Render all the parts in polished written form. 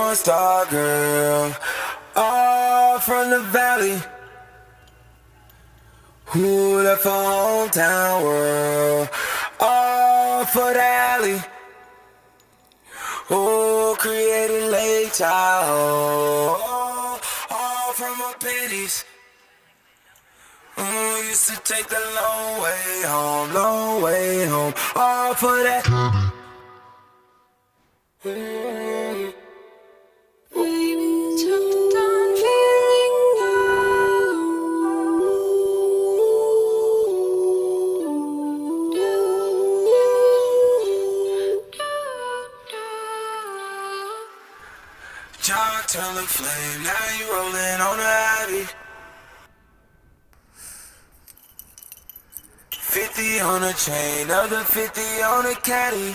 porn star girl, all from the valley, who left her hometown world, all for the alley, who created late childhood, all from her pennies. Used to take the long way home, all for that. Jock turn the flame, now you rolling on the Abbey. 50 on a chain, other 50 on a caddy.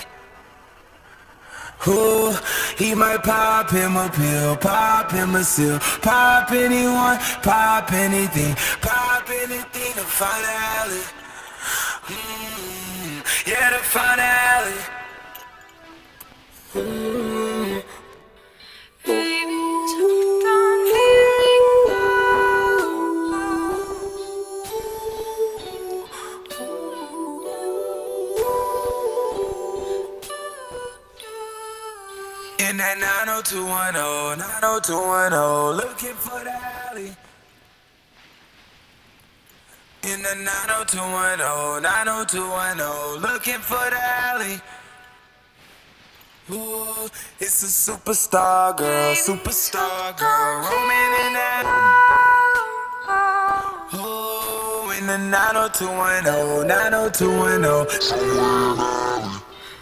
Ooh, he might pop him a pill, pop him a seal, pop anyone, pop anything to find alley. Yeah, to find alley. In that 90210, 90210, looking for the alley. In the 90210, 90210, looking for the alley. Ooh, it's a superstar girl, roaming in that. Ooh, in the 90210, 90210.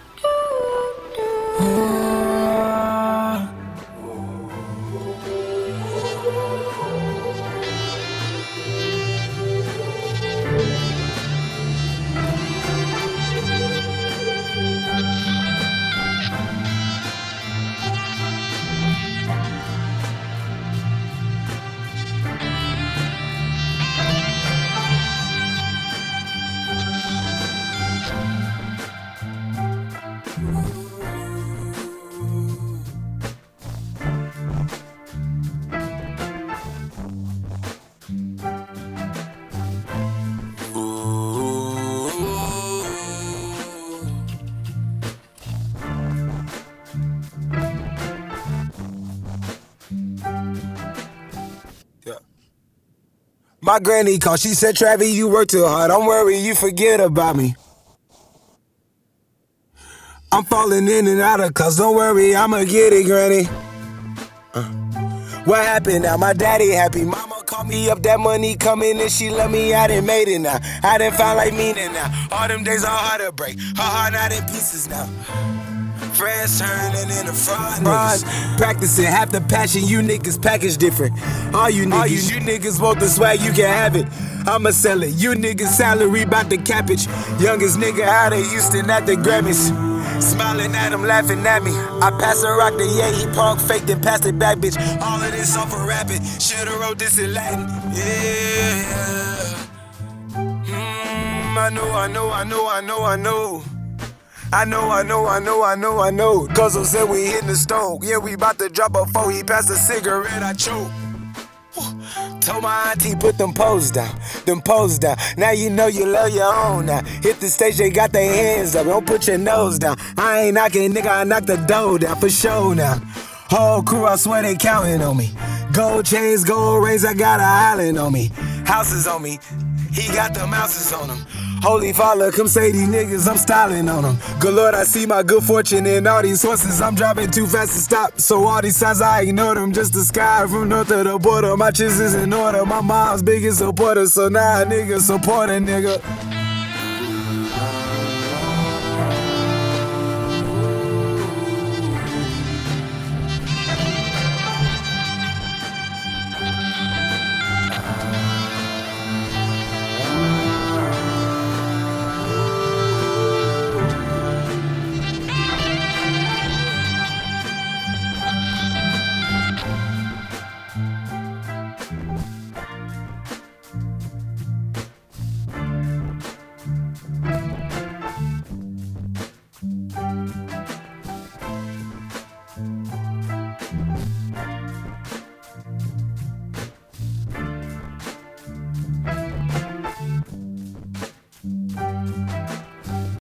My granny called, she said, Travis, you work too hard, don't worry, you forget about me. I'm falling in and out of cause, don't worry, I'ma get it, granny. What happened now? My daddy happy. Mama called me up, that money coming and she love me, I done made it now. I done found like meaning now. All them days are hard to break, her heart not in pieces now. Friends turning into fraud niggas. Practicing half the passion, you niggas package different. All you niggas want the swag, you can have it. I'ma sell it, you niggas salary bout the cabbage. Youngest nigga out of Houston at the Grammys. Smiling at him, laughing at me. I pass a rock to he punk, faked and passed it back, bitch. All of this off a rapid, should've wrote this in Latin. Yeah. I know. Guzzle said we hitting the stove. Yeah, we bout to drop a four. He passed a cigarette, I choke. Told my auntie put them poles down. Now you know you love your own now. Hit the stage, they got their hands up. Don't put your nose down. I ain't knocking, nigga, I knock the door down for sure now. Whole crew, I swear they counting on me. Gold chains, gold rings, I got a island on me. Houses on me, he got the mouses on him. Holy Father, come say these niggas, I'm styling on them. Good Lord, I see my good fortune in all these horses. I'm driving too fast to stop, so all these signs I ignore them. Just the sky from north to the border. My chiz is in order, my mom's biggest supporter, so now a nigga support a nigga.